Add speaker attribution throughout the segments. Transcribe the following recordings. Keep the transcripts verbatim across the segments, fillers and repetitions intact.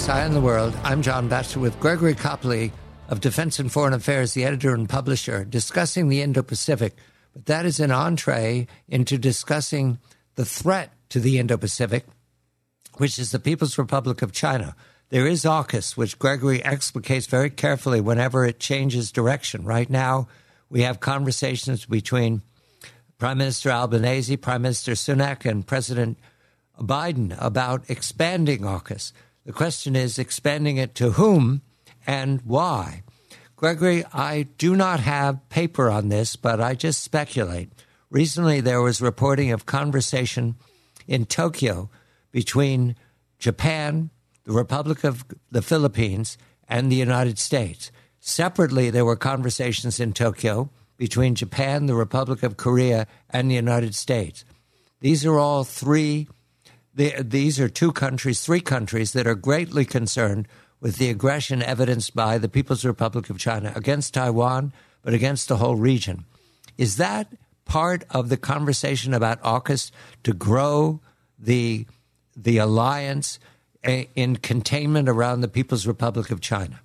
Speaker 1: AUKUS, Eye on the World. I'm John Batchelor with Gregory Copley of Defense and Foreign Affairs, the editor and publisher, discussing the Indo-Pacific. But that is an entree into discussing the threat to the Indo-Pacific, which is the People's Republic of China. There is AUKUS, which Gregory explicates very carefully whenever it changes direction. Right now, we have conversations between Prime Minister Albanese, Prime Minister Sunak, and President Biden about expanding AUKUS. The question is, expanding it to whom and why? Gregory, I do not have paper on this, but I just speculate. Recently, there was reporting of conversation in Tokyo between Japan, the Republic of the Philippines, and the United States. Separately, there were conversations in Tokyo between Japan, the Republic of Korea, and the United States. These are all three, these are two countries, three countries that are greatly concerned with the aggression evidenced by the People's Republic of China against Taiwan, but against the whole region. Is that part of the conversation about AUKUS to grow the, the alliance in containment around the People's Republic of China?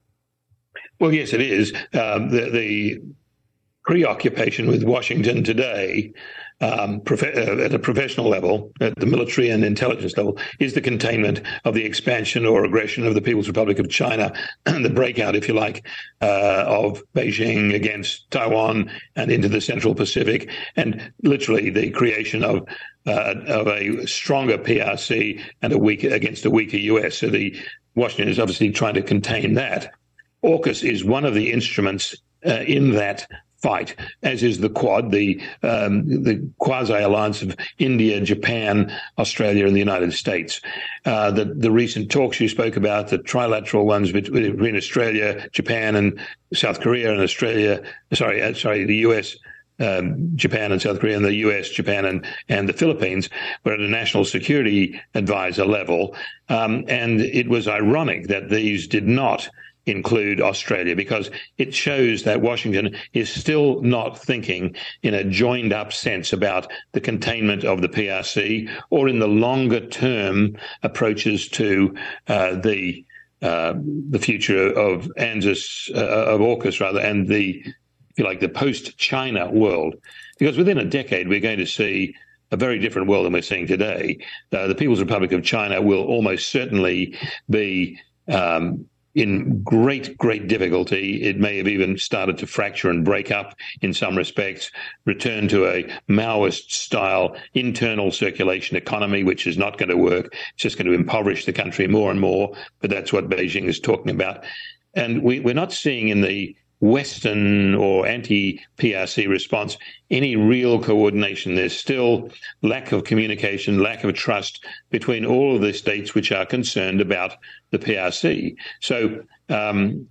Speaker 2: Well, yes, it is. Um, the, the preoccupation with Washington today, um, prof- uh, at a professional level, at the military and intelligence level, is the containment of the expansion or aggression of the People's Republic of China, and the breakout, if you like, uh, of Beijing against Taiwan and into the Central Pacific, and literally the creation of uh, of a stronger P R C and a weaker against a weaker U S. So the Washington is obviously trying to contain that. AUKUS is one of the instruments uh, in that fight, as is the Quad, the um, the quasi-alliance of India, Japan, Australia, and the United States. Uh, the, the recent talks you spoke about, the trilateral ones between Australia, Japan, and South Korea, and Australia, sorry, uh, sorry, the U S, um, Japan, and South Korea, and the U S, Japan, and, and the Philippines were at a national security advisor level. Um, and it was ironic that these did not include Australia, because it shows that Washington is still not thinking in a joined-up sense about the containment of the P R C or in the longer-term approaches to uh, the uh, the future of ANZUS, uh, of AUKUS rather, and the, if you like, the post-China world. Because within a decade, we're going to see a very different world than we're seeing today. Uh, the People's Republic of China will almost certainly be um, in great, great difficulty. It may have even started to fracture and break up in some respects, return to a Maoist-style internal circulation economy, which is not going to work. It's just going to impoverish the country more and more, but that's what Beijing is talking about. And we, we're not seeing in the Western or anti-P R C response any real coordination. There's still lack of communication, lack of trust between all of the states which are concerned about the P R C. So, um,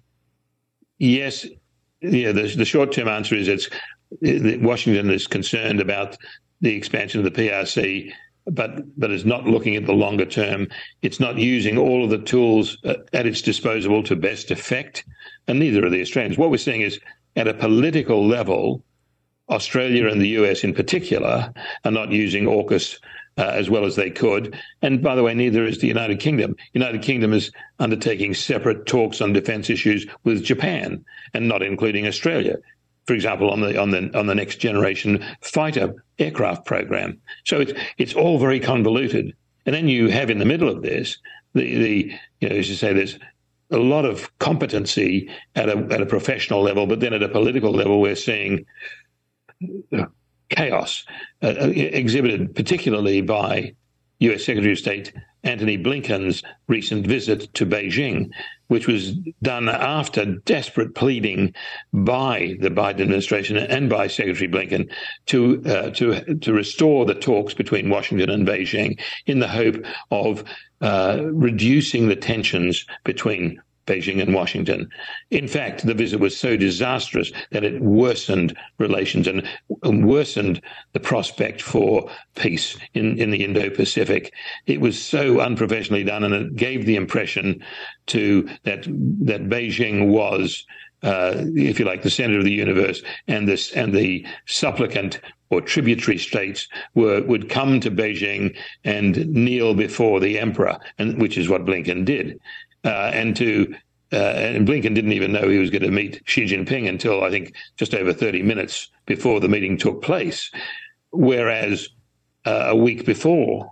Speaker 2: yes, yeah, the, the short-term answer is it's Washington is concerned about the expansion of the P R C, but but is not looking at the longer term. It's not using all of the tools at its disposal to best effect, and neither are the Australians. What we're seeing is, at a political level, Australia and the U S in particular are not using AUKUS uh, as well as they could. And by the way, neither is the United Kingdom. United Kingdom is undertaking separate talks on defence issues with Japan, and not including Australia, for example, on the on the on the next generation fighter aircraft program. So it's it's all very convoluted. And then you have in the middle of this the the you know, as you say, there's a lot of competency at a at a professional level, but then at a political level, we're seeing chaos uh, exhibited particularly by U S Secretary of State Antony Blinken's recent visit to Beijing, which was done after desperate pleading by the Biden administration and by Secretary Blinken to uh, to to restore the talks between Washington and Beijing in the hope of uh, reducing the tensions between Beijing and Washington. In fact, the visit was so disastrous that it worsened relations and, and worsened the prospect for peace in, in the Indo-Pacific. It was so unprofessionally done, and it gave the impression to that that Beijing was uh, if you like, the center of the universe, and this and the supplicant or tributary states were would come to Beijing and kneel before the emperor, and which is what Blinken did, uh, and to. Uh, and Blinken didn't even know he was going to meet Xi Jinping until, I think, just over thirty minutes before the meeting took place. Whereas uh, a week before,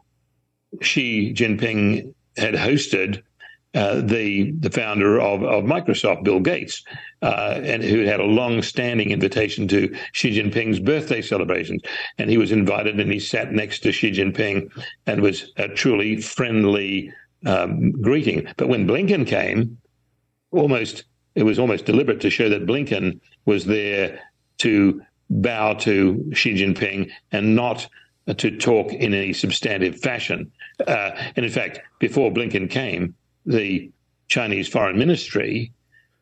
Speaker 2: Xi Jinping had hosted uh, the the founder of, of Microsoft, Bill Gates, uh, and who had a long-standing invitation to Xi Jinping's birthday celebrations. And he was invited, and he sat next to Xi Jinping, and was a truly friendly um, greeting. But when Blinken came, Almost, it was almost deliberate to show that Blinken was there to bow to Xi Jinping and not to talk in any substantive fashion. Uh, and in fact, before Blinken came, the Chinese Foreign Ministry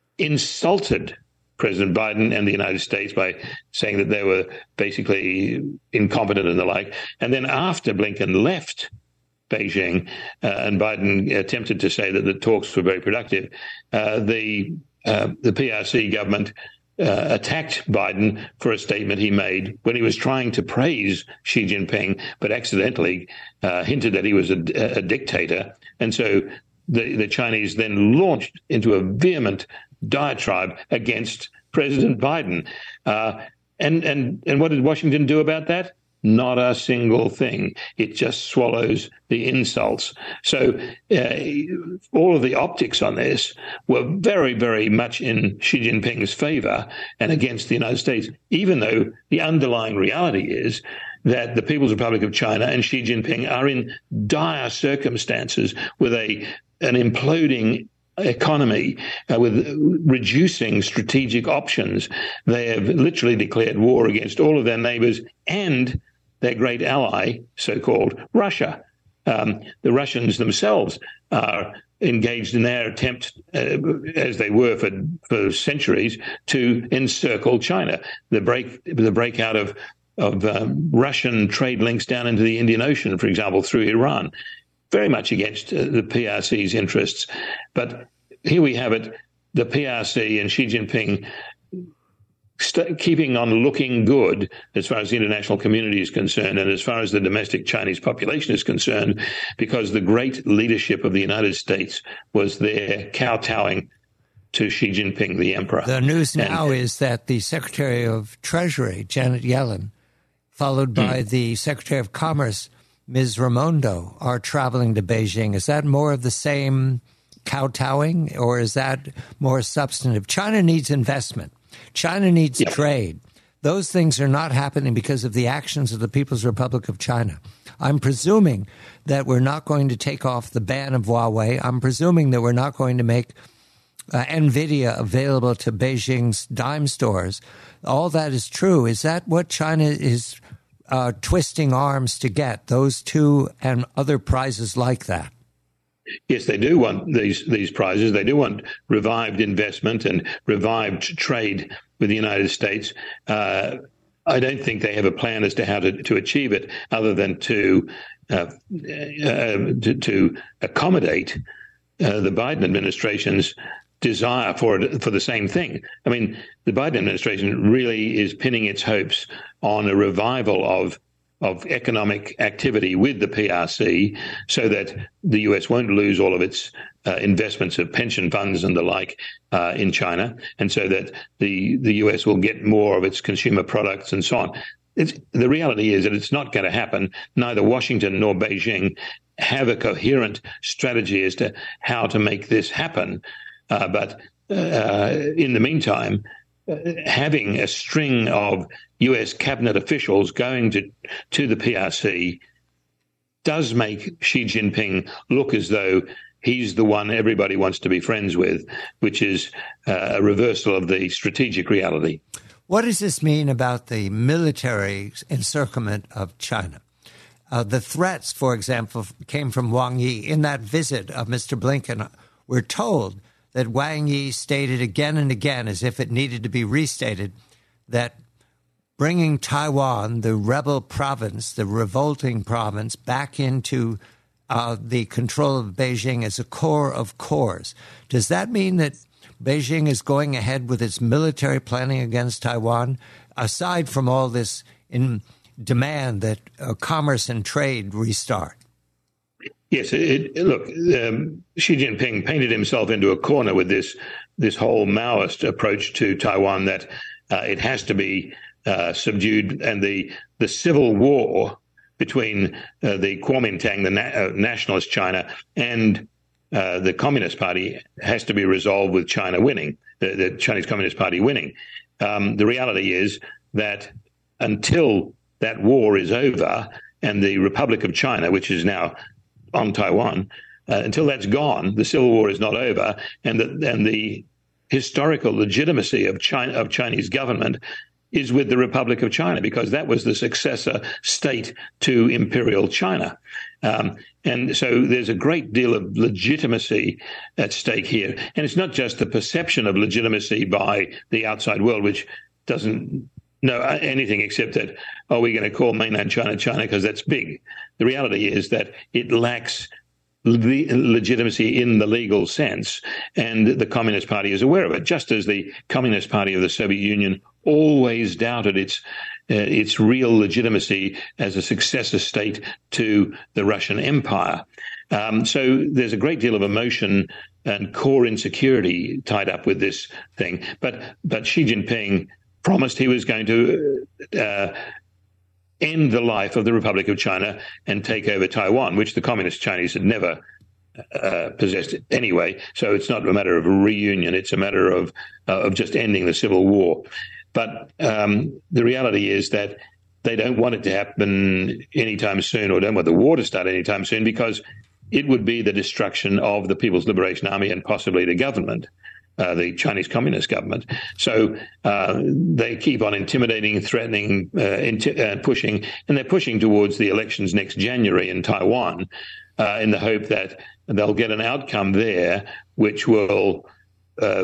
Speaker 2: insulted President Biden and the United States by saying that they were basically incompetent and the like. And then after Blinken left Beijing, uh, and Biden attempted to say that the talks were very productive, uh, the uh, the P R C government uh, attacked Biden for a statement he made when he was trying to praise Xi Jinping, but accidentally uh, hinted that he was a, a dictator. And so the, the Chinese then launched into a vehement diatribe against President Biden. Uh, and, and, and what did Washington do about that? Not a single thing. It just swallows the insults. So uh, all of the optics on this were very, very much in Xi Jinping's favor and against the United States, even though the underlying reality is that the People's Republic of China and Xi Jinping are in dire circumstances with a an imploding economy, uh, with reducing strategic options. They have literally declared war against all of their neighbors and their great ally, so-called Russia. Um, the Russians themselves are engaged in their attempt, uh, as they were for, for centuries, to encircle China. The break, the breakout of of um, Russian trade links down into the Indian Ocean, for example, through Iran, very much against uh, the P R C's interests. But here we have it: the P R C and Xi Jinping St- keeping on looking good as far as the international community is concerned and as far as the domestic Chinese population is concerned, because the great leadership of the United States was there kowtowing to Xi Jinping, the emperor.
Speaker 1: The news now
Speaker 2: and,
Speaker 1: is that the Secretary of Treasury, Janet Yellen, followed by hmm. the Secretary of Commerce, Miz Raimondo, are traveling to Beijing. Is that more of the same kowtowing, or is that more substantive? China needs investment. China needs yep. trade. Those things are not happening because of the actions of the People's Republic of China. I'm presuming that we're not going to take off the ban of Huawei. I'm presuming that we're not going to make uh, NVIDIA available to Beijing's dime stores. All that is true. Is that what China is uh, twisting arms to get, those two and other prizes like that?
Speaker 2: Yes, they do want these these prizes. They do want revived investment and revived trade with the United States. Uh, I don't think they have a plan as to how to, to achieve it, other than to uh, uh, to, to accommodate uh, the Biden administration's desire for it, for the same thing. I mean, the Biden administration really is pinning its hopes on a revival of of economic activity with the P R C, so that the U S won't lose all of its uh, investments of pension funds and the like uh, in China, and so that the, the U S will get more of its consumer products and so on. It's, the reality is that it's not going to happen. Neither Washington nor Beijing have a coherent strategy as to how to make this happen. Uh, but uh, in the meantime, having a string of U S cabinet officials going to, to the P R C does make Xi Jinping look as though he's the one everybody wants to be friends with, which is uh, a reversal of the strategic reality.
Speaker 1: What does this mean about the military encirclement of China? Uh, the threats, for example, came from Wang Yi. In that visit of Mister Blinken, we're told that Wang Yi stated again and again, as if it needed to be restated, that bringing Taiwan, the rebel province, the revolting province, back into uh, the control of Beijing as a core of cores. Does that mean that Beijing is going ahead with its military planning against Taiwan, aside from all this in demand that uh, commerce and trade restart?
Speaker 2: Yes, it, it, look, um, Xi Jinping painted himself into a corner with this this whole Maoist approach to Taiwan, that uh, it has to be uh, subdued, and the the civil war between uh, the Kuomintang, the na- uh, nationalist China, and uh, the Communist Party has to be resolved with China winning, the, the Chinese Communist Party winning. Um, the reality is that until that war is over and the Republic of China, which is now on Taiwan, uh, until that's gone, the civil war is not over, and the, and the historical legitimacy of China, of Chinese government is with the Republic of China, because that was the successor state to Imperial China. Um, and so there's a great deal of legitimacy at stake here. And it's not just the perception of legitimacy by the outside world, which doesn't know anything except that, oh, we're going to call mainland China China because that's big. The reality is that it lacks the legitimacy in the legal sense, and the Communist Party is aware of it, just as the Communist Party of the Soviet Union always doubted its uh, its real legitimacy as a successor state to the Russian Empire. Um, so there's a great deal of emotion and core insecurity tied up with this thing. But but Xi Jinping promised he was going to uh, end the life of the Republic of China and take over Taiwan, which the Communist Chinese had never uh, possessed anyway. So it's not a matter of a reunion; it's a matter of uh, of just ending the civil war. But um, the reality is that they don't want it to happen anytime soon, or don't want the war to start anytime soon, because it would be the destruction of the People's Liberation Army and possibly the government. Uh, the Chinese Communist government. So uh, they keep on intimidating, threatening, uh, inti- uh, pushing, and they're pushing towards the elections next January in Taiwan uh, in the hope that they'll get an outcome there which will uh,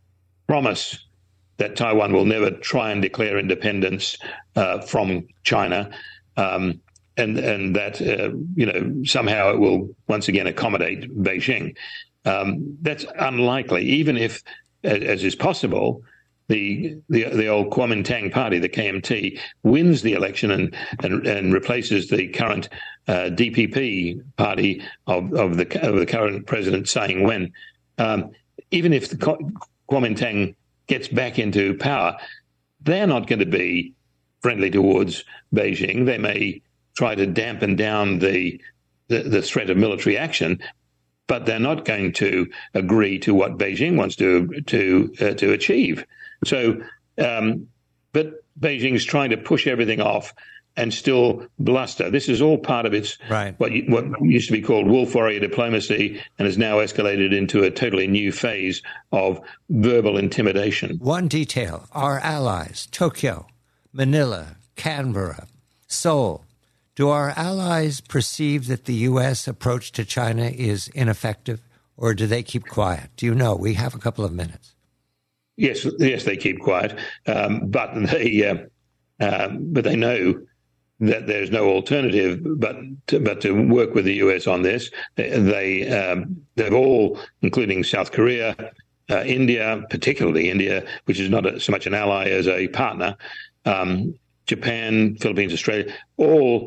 Speaker 2: promise that Taiwan will never try and declare independence uh, from China, um, and, and that uh, you know somehow it will once again accommodate Beijing. Um, that's unlikely, even if, as, as is possible, the, the the old Kuomintang party, the K M T, wins the election and and, and replaces the current uh, D P P party of, of the of the current president, Tsai Ing-wen. Um, even if the Kuomintang gets back into power, they're not going to be friendly towards Beijing. They may try to dampen down the the, the threat of military action, but they're not going to agree to what Beijing wants to to uh, to achieve. So, um, but Beijing's trying to push everything off and still bluster. This is all part of its
Speaker 1: right.
Speaker 2: what you, what used to be called wolf warrior diplomacy, and has now escalated into a totally new phase of verbal intimidation.
Speaker 1: One detail: our allies, Tokyo, Manila, Canberra, Seoul. Do our allies perceive that the U S approach to China is ineffective, or do they keep quiet? Do you know? We have a couple of minutes.
Speaker 2: Yes, yes, they keep quiet, um, but they uh, uh, but they know that there's no alternative but to, but to work with the U S on this. They, they um, they've all, including South Korea, uh, India, particularly India, which is not a, so much an ally as a partner, um, Japan, Philippines, Australia, all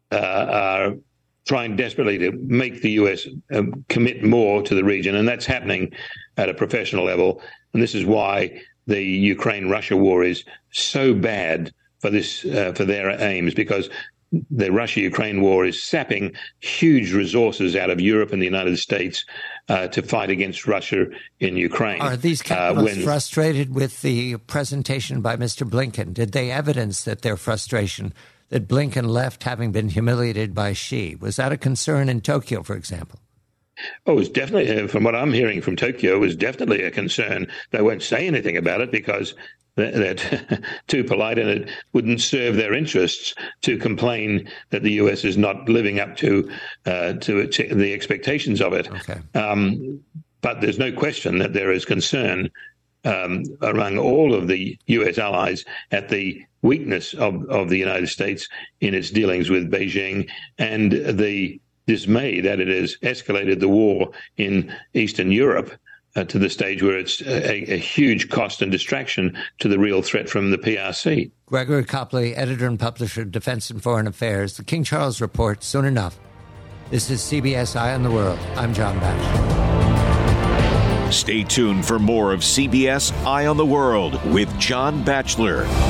Speaker 2: Uh, are trying desperately to make the U S um, commit more to the region, and that's happening at a professional level. And this is why the Ukraine-Russia war is so bad for this uh, for their aims, because the Russia-Ukraine war is sapping huge resources out of Europe and the United States uh, to fight against Russia in Ukraine.
Speaker 1: Are these capitalists uh, when, frustrated with the presentation by Mister Blinken? Did they evidence that their frustration that Blinken left having been humiliated by Xi? Was that a concern in Tokyo, for example?
Speaker 2: Oh, it was definitely, from what I'm hearing from Tokyo, it was definitely a concern. They won't say anything about it because they're too polite, and it wouldn't serve their interests to complain that the U S is not living up to uh, to the expectations of it.
Speaker 1: Okay.
Speaker 2: Um, but there's no question that there is concern Um, among all of the U S allies at the weakness of, of the United States in its dealings with Beijing, and the dismay that it has escalated the war in Eastern Europe uh, to the stage where it's a, a huge cost and distraction to the real threat from the P R C.
Speaker 1: Gregory Copley, editor and publisher of Defense and Foreign Affairs. The King Charles Report, soon enough. This is C B S Eye on the World. I'm John Batchelor.
Speaker 3: Stay tuned for more of C B S Eye on the World with John Batchelor.